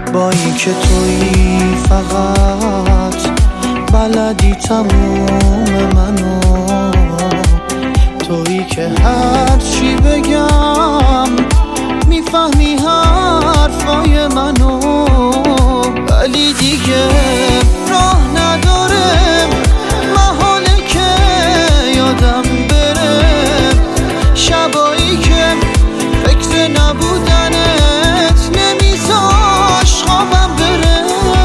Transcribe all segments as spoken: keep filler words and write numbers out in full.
با این که تویی فقط بلدی تموم منو، تویی که هر چی بگم میفهمی حرفای منو، ولی دیگه راه نداره محاله که یادم بره شبایی که فکر نبودنت نمیذاش خوابم بره.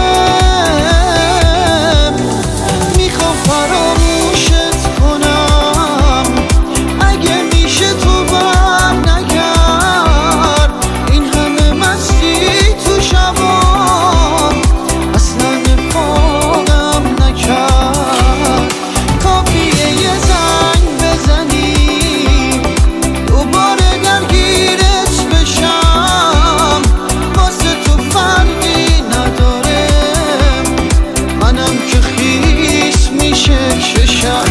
میخوام فراموشت کنم اگه میشه تو بر نگرد، این همه مستی تو شبام اصلا پاگم نکرد. کافیه یه زنگ بزنی دوباره درگیرت بشم، واسه تو فرقی نداره منم که خیس میشه چشم.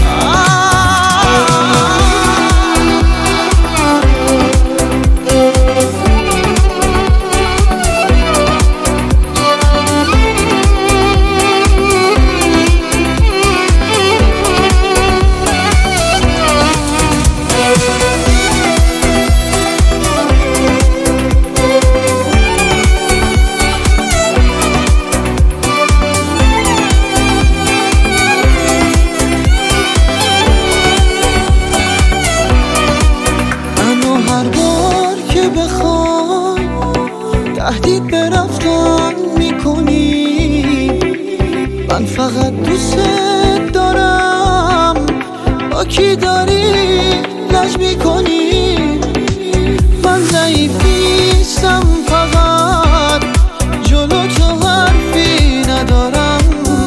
هر بار که بخوای تهدید به رفتن میکنی، من فقط دوست دارم با کی داری لج میکنی. من ضعیفیستم فقط جلو تو حرفی ندارم،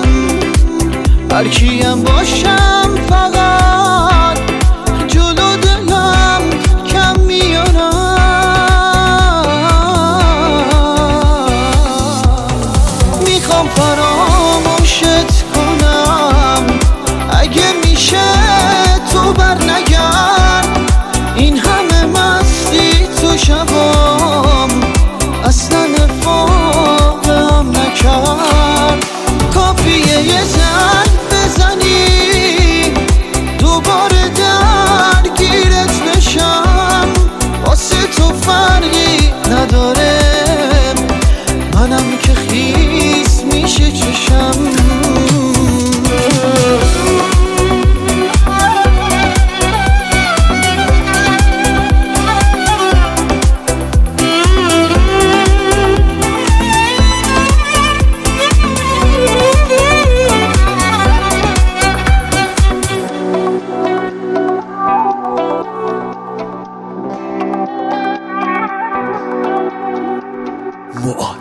هر کیم باشم فقط جلو دلم کم میارم. میخوام فراموشت کنم اگه میشه تو بر نگرد، این همه مستی تو شبام اصلا فاقم نکرد. کافیه یه زنگ بزنی دوباره درگیرت بشم، واسه تو فرقی نداره منم که خیس میشه چشم. مؤ